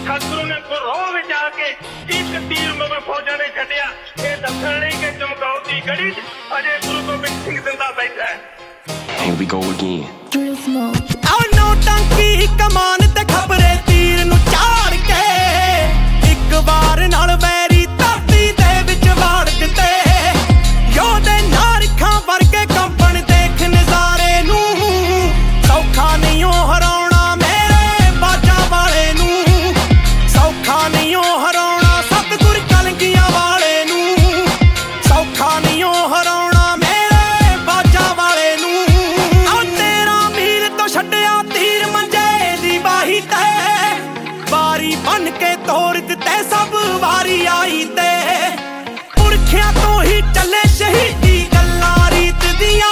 ਸਤਿਗੁਰੂ ਨੇ ਗੁਰੋਹ ਵਿੱਚ ਆ ਕੇ ਇੱਕ ਤੀਰ ਮਗਰ ਫੌਜਾਂ ਨੇ ਛੱਡਿਆ। ਇਹ ਦੱਸਣ ਲਈ ਕਿ ਚਮਕੌਰ ਦੀ ਗੜੀ 'ਚ ਅਜੇ ਗੁਰੂ ਗੋਬਿੰਦ ਸਿੰਘ ਜ਼ਿੰਦਾ ਬੈਠਾ ਹੈ। Here we go again. ਨੋ ਟੰਕੀ ਕਮਾਨ ਤੇ ਖਬਰੇ ਤੀਰ ਨੂੰ ਝਾੜ ਕੇ ਇੱਕ ਵਾਰ ਨਾਲ ਵੈਰੀ ਧਰਤੀ ਦੇ ਵਿੱਚ ਵਾੜ ਦਿੱਤੇ। ਯੋਧੇ ਨਾਰਖਾਂ ਵਰਗੇ ਕੰਪਣ ਦੇਖ ਨਜ਼ਾਰੇ ਨੂੰ ਸੌਖਾ ਨਹੀਂ ਉਹ ਹਰਾਉਣਾ ਮੇਰੇ ਬਾਜਾਂ ਵਾਲੇ ਨੂੰ। ਸੌਖਾ ਨਹੀਂ ਉਹ ਹਰਾਉਣਾ ਸਤਿਗੁਰ ਕਲਗੀਆਂ ਵਾਲੇ ਨੂੰ। ਸੌਖਾ ਨਹੀਂ ਉਹ ਹਰਾਉਣਾ ਮੇਰੇ ਬਾਜਾਂ ਵਾਲੇ ਨੂੰ। ਛੱਡਿਆ ਤੀਰ ਮੰਜੇ ਦੀ ਬਾਹੀ ਤੇ ਵਾਰੀ ਬਣ ਕੇ ਤੋੜ ਦਿੱਤੇ ਸਭ ਵਾਰੀ ਆਈ ਤੇ। ਪੁਰਖਿਆਂ ਤੋਂ ਹੀ ਚੱਲੇ ਸ਼ਹੀਦੀ ਗੱਲਾਂ ਰੀਤ ਦੀਆਂ।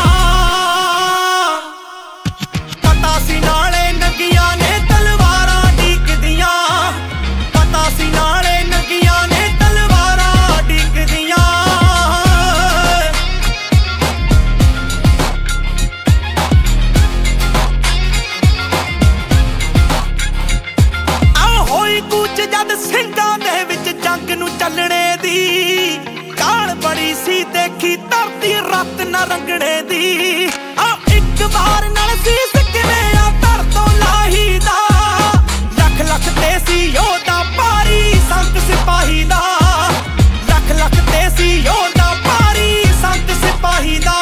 ਪਤਾ ਸੀ ਨਾਲੇ ਨੰਗੀਆਂ ਨੇ ਤਲਵਾਰਾਂ ਡੀਕਦੀਆਂ। ਪਤਾ ਸੀ ਨਾਲੇ ਨੰਗੀਆਂ ਨੇ ਤਲਵਾਰਾਂ ਡੀਕਦੀਆਂ। ਜਦ ਸਿੰਘਾਂ ਦੇ ਵਿੱਚ ਜੰਗ ਨੂੰ ਚੱਲਣੇ ਦੀ ਕਾਲ ਬੜੀ ਸੀ ਦੇਖੀ ਧਰਤੀ ਰੱਤ ਨਾ ਰੰਗਣੇ ਦੀ। ਇੱਕ ਵਾਰ ਨਾਲ ਸੀਸ ਕਿਵੇਂ ਆ ਧਰ ਤੋਂ ਲਾਹੀ ਦਾ। ਲੱਖ ਲੱਖ ਤੇ ਸੀ ਯੋਧਾ ਭਾਰੀ ਸੰਤ ਸਿਪਾਹੀ ਦਾ। ਲੱਖ ਲੱਖ ਤੇ ਸੀ ਯੋਧਾ ਭਾਰੀ ਸੰਤ ਸਿਪਾਹੀ ਦਾ।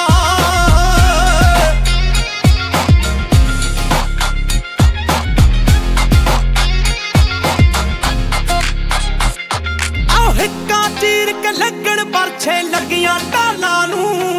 ਹਿੱਕਾਂ ਚੀਰ ਕੇ ਲੱਗਣ ਪਰਛੇ ਲੱਗੀਆਂ ਢਾਲਾਂ ਨੂੰ।